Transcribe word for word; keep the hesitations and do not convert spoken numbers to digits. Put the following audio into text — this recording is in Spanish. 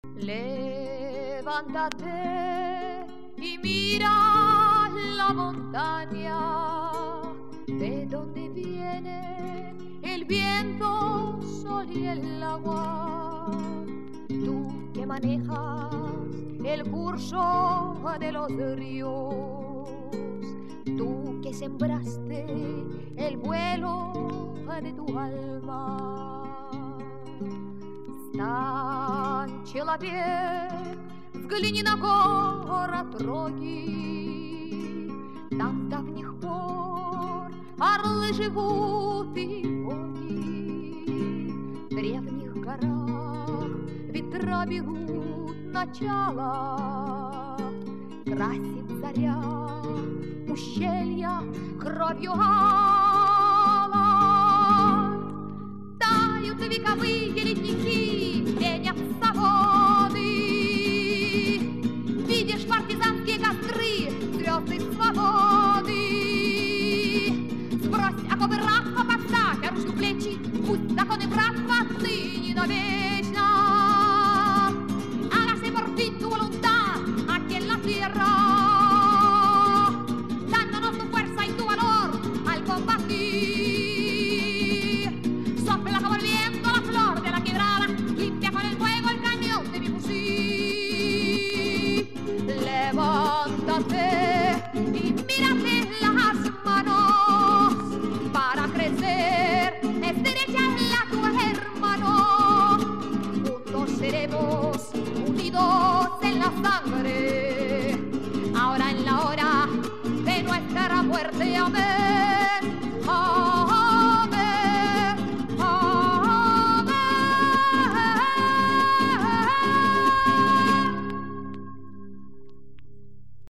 Levántate y mira la montaña, de donde viene el viento, sol y el agua. Tú que manejas el curso de los ríos, tú que sembraste el vuelo de tu alma. Стань, человек, взгляни на город Роги. Там с давних пор орлы живут и боги. В древних горах ветра берут начало. Красит заря ущелья кровью алой. Тают вековые ледники, пенятся воды. Видишь партизанские костры, звезды свободы. Сбрось оковы рабства, поставь оружию в плечи, пусть законы братства отныне навечно. Hágase por fin tu voluntad aquí en la tierra, dándonos tu fuerza y tu valor al combatir. Sopla como el viento la flor de la quebrada, limpia con el fuego el cañón de mi fusil. Levántate y mírate las manos para crecer, estrecha la tu hermano. Juntos seremos unidos en la sangre, ahora en la hora de nuestra muerte, amén.